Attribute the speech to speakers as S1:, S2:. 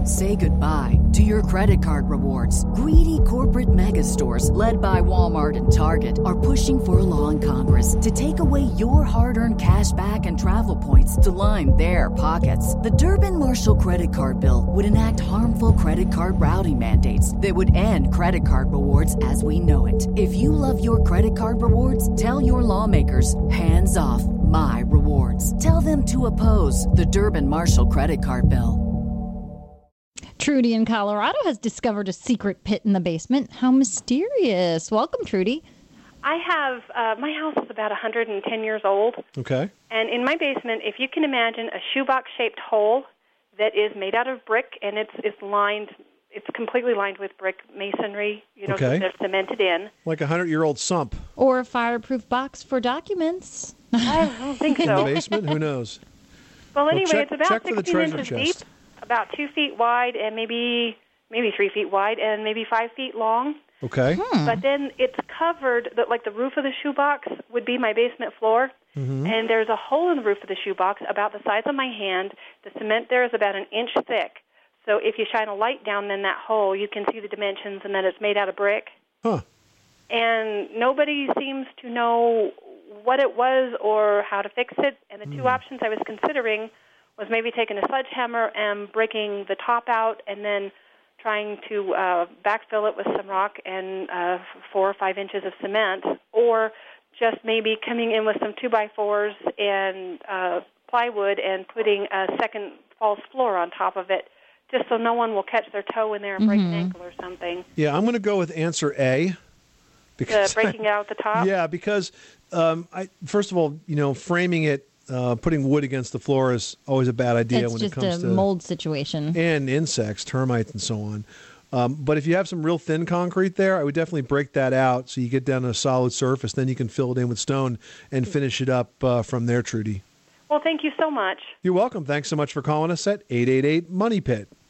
S1: Say goodbye to your credit card rewards. Greedy corporate mega stores, led by Walmart and Target, are pushing for a law in Congress to take away your hard-earned cash back and travel points to line their pockets. The Durbin-Marshall credit card bill would enact harmful credit card routing mandates that would end credit card rewards as we know it. If you love your credit card rewards, tell your lawmakers, hands off my rewards. Tell them to oppose the Durbin-Marshall credit card bill.
S2: Trudy in Colorado has discovered a secret pit in the basement. How mysterious. Welcome, Trudy.
S3: I have, my house is about 110 years old.
S4: Okay.
S3: And in my basement, if you can imagine a shoebox-shaped hole that is made out of brick, and it's lined, it's completely lined with brick masonry,
S4: okay.
S3: They're cemented in.
S4: Like a 100-year-old sump.
S2: Or a fireproof box for documents.
S3: I don't think so.
S4: In the basement? Who knows?
S3: Well, anyway,
S4: check,
S3: it's about 16 inches
S4: chest.
S3: deep, about 2 feet wide, and maybe 3 feet wide, and maybe 5 feet long.
S4: Okay.
S3: But then it's covered, like the roof of the shoebox would be my basement floor, and there's a hole in the roof of the shoebox about the size of my hand. The cement there is about an inch thick. So if you shine a light down in that hole, you can see the dimensions and that it's made out of brick.
S4: Huh.
S3: And nobody seems to know what it was or how to fix it. And the two options I was considering was maybe taking a sledgehammer and breaking the top out and then trying to backfill it with some rock and 4 or 5 inches of cement, or just maybe coming in with some 2x4s and plywood and putting a second false floor on top of it, just so no one will catch their toe in there and break an ankle or something.
S4: Yeah, I'm going to go with answer A.
S3: Because breaking out the top?
S4: Yeah, because first of all, framing it, putting wood against the floor is always a bad idea when it comes to...
S2: It's just a mold situation.
S4: And insects, termites, and so on. But if you have some real thin concrete there, I would definitely break that out so you get down to a solid surface. Then you can fill it in with stone and finish it up from there, Trudy.
S3: Well, thank you so much.
S4: You're welcome. Thanks so much for calling us at 888-MONEY-PIT.